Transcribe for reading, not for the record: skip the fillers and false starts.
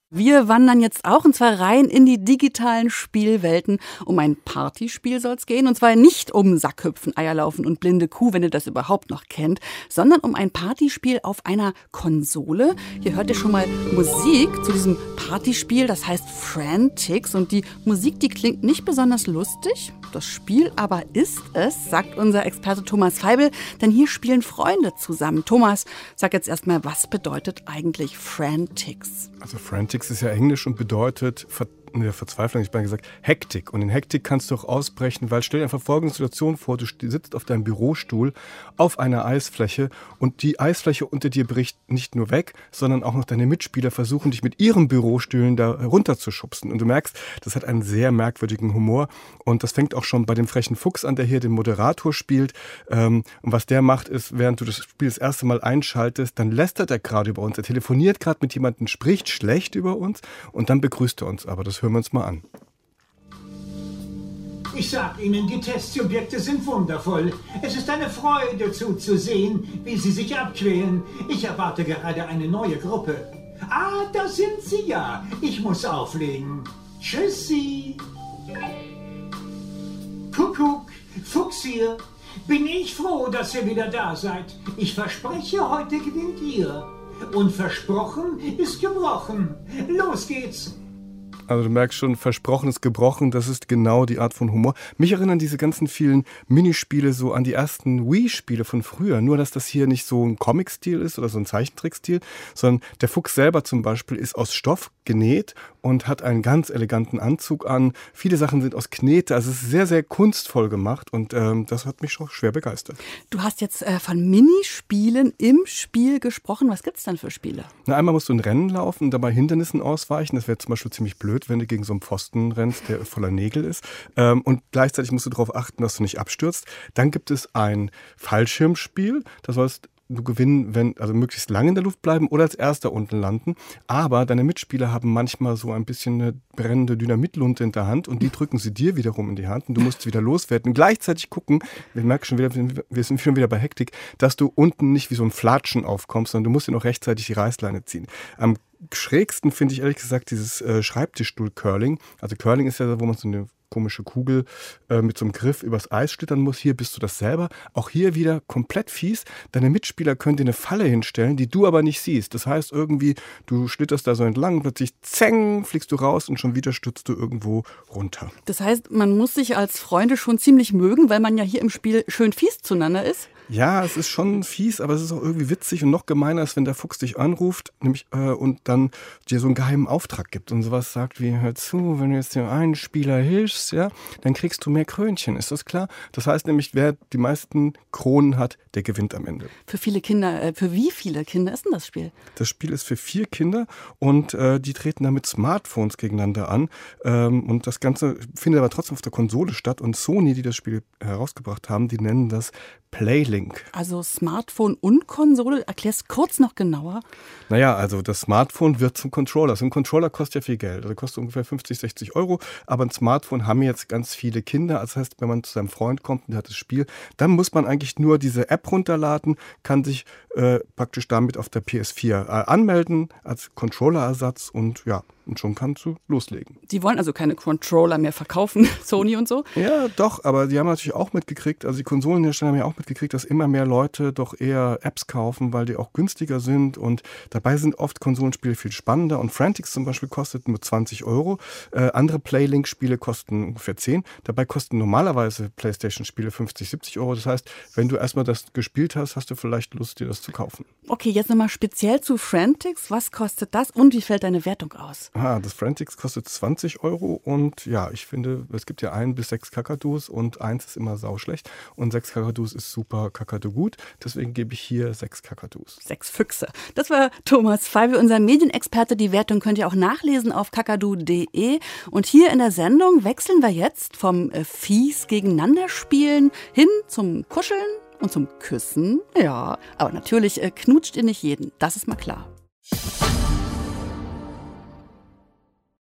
Wir wandern jetzt auch, und zwar rein in die digitalen Spielwelten. Um ein Partyspiel soll es gehen, und zwar nicht um Sackhüpfen, Eierlaufen und blinde Kuh, wenn ihr das überhaupt noch kennt, sondern um ein Partyspiel auf einer Konsole. Hier hört ihr schon mal Musik zu diesem Partyspiel, das heißt Frantics. Und die Musik, die klingt nicht besonders lustig. Das Spiel aber ist es, sagt unser Experte Thomas Feibel, denn hier spielen Freunde zusammen. Thomas, sag jetzt erstmal, was bedeutet eigentlich Frantics? Also Frantics ist ja Englisch und bedeutet Verzweiflung, ich habe gesagt, Hektik. Und in Hektik kannst du auch ausbrechen, weil stell dir einfach folgende Situation vor, du sitzt auf deinem Bürostuhl auf einer Eisfläche und die Eisfläche unter dir bricht nicht nur weg, sondern auch noch deine Mitspieler versuchen, dich mit ihren Bürostühlen da runterzuschubsen. Und du merkst, das hat einen sehr merkwürdigen Humor und das fängt auch schon bei dem frechen Fuchs an, der hier den Moderator spielt. Und was der macht ist, während du das Spiel das erste Mal einschaltest, dann lästert er gerade über uns, er telefoniert gerade mit jemandem, spricht schlecht über uns und dann begrüßt er uns aber. Das hören wir uns mal an. Ich sag Ihnen, die Testsubjekte sind wundervoll. Es ist eine Freude zuzusehen, wie sie sich abquälen. Ich erwarte gerade eine neue Gruppe. Ah, da sind Sie ja. Ich muss auflegen. Tschüssi. Kuckuck, Fuchs hier. Bin ich froh, dass ihr wieder da seid. Ich verspreche, heute gewinnt ihr. Und versprochen ist gebrochen. Los geht's. Also du merkst schon, versprochen ist gebrochen, das ist genau die Art von Humor. Mich erinnern diese ganzen vielen Minispiele so an die ersten Wii-Spiele von früher. Nur, dass das hier nicht so ein Comic-Stil ist oder so ein Zeichentrick-Stil, sondern der Fuchs selber zum Beispiel ist aus Stoff genäht und hat einen ganz eleganten Anzug an. Viele Sachen sind aus Knete, also es ist sehr, sehr kunstvoll gemacht und das hat mich schon schwer begeistert. Du hast jetzt von Minispielen im Spiel gesprochen. Was gibt's dann für Spiele? Na, einmal musst du ein Rennen laufen und dabei Hindernissen ausweichen. Das wäre zum Beispiel ziemlich blöd, wenn du gegen so einen Pfosten rennst, der voller Nägel ist. Und gleichzeitig musst du darauf achten, dass du nicht abstürzt. Dann gibt es ein Fallschirmspiel. Das sollst du gewinnen, also möglichst lange in der Luft bleiben oder als Erster unten landen. Aber deine Mitspieler haben manchmal so ein bisschen eine brennende Dynamitlunte in der Hand und die drücken sie dir wiederum in die Hand und du musst wieder loswerden. Und gleichzeitig gucken, wir merken schon wieder, wir sind schon wieder bei Hektik, dass du unten nicht wie so ein Flatschen aufkommst, sondern du musst dir noch rechtzeitig die Reißleine ziehen. Am schrägsten finde ich ehrlich gesagt dieses Schreibtischstuhl-Curling. Also Curling ist ja, wo man so eine komische Kugel mit so einem Griff übers Eis schlittern muss. Hier bist du das selber. Auch hier wieder komplett fies. Deine Mitspieler können dir eine Falle hinstellen, die du aber nicht siehst. Das heißt irgendwie, du schlitterst da so entlang, plötzlich zäng, fliegst du raus und schon wieder stürzt du irgendwo runter. Das heißt, man muss sich als Freunde schon ziemlich mögen, weil man ja hier im Spiel schön fies zueinander ist. Ja, es ist schon fies, aber es ist auch irgendwie witzig und noch gemeiner ist, wenn der Fuchs dich anruft und dann dir so einen geheimen Auftrag gibt und sowas sagt wie, hör zu, wenn du jetzt dem einen Spieler hilfst, ja, dann kriegst du mehr Krönchen, ist das klar? Das heißt nämlich, wer die meisten Kronen hat, der gewinnt am Ende. Für wie viele Kinder ist denn das Spiel? Das Spiel ist für 4 Kinder und die treten da mit Smartphones gegeneinander an und das Ganze findet aber trotzdem auf der Konsole statt und Sony, die das Spiel herausgebracht haben, die nennen das Playlink. Also Smartphone und Konsole, erklär's kurz noch genauer. Naja, also das Smartphone wird zum Controller. So ein Controller kostet ja viel Geld, also kostet ungefähr 50, 60 Euro, aber ein Smartphone haben jetzt ganz viele Kinder. Das heißt, wenn man zu seinem Freund kommt und der hat das Spiel, dann muss man eigentlich nur diese App runterladen, kann sich praktisch damit auf der PS4 anmelden als Controllerersatz und ja, und schon kannst du loslegen. Die wollen also keine Controller mehr verkaufen, Sony und so? Ja, doch, aber die haben natürlich auch mitgekriegt, also die Konsolenhersteller haben ja auch mitgekriegt, dass immer mehr Leute doch eher Apps kaufen, weil die auch günstiger sind und dabei sind oft Konsolenspiele viel spannender und Frantics zum Beispiel kostet nur 20 Euro, andere Playlink-Spiele kosten ungefähr 10, dabei kosten normalerweise Playstation-Spiele 50, 70 Euro, das heißt, wenn du erstmal das gespielt hast, hast du vielleicht Lust, dir das zu kaufen. Okay, jetzt nochmal speziell zu Frantics, was kostet das und wie fällt deine Wertung aus? Das Frantics kostet 20 Euro und ja, ich finde, es gibt ja 1 bis 6 Kakadus und 1 ist immer sauschlecht und 6 Kakadus ist super Kakadu gut, deswegen gebe ich hier 6 Kakadus. 6 Füchse. Das war Thomas Feibel, unser Medienexperte. Die Wertung könnt ihr auch nachlesen auf kakadu.de und hier in der Sendung wechseln wir jetzt vom fies gegeneinander spielen hin zum Kuscheln und zum Küssen. Ja, aber natürlich knutscht ihr nicht jeden, das ist mal klar.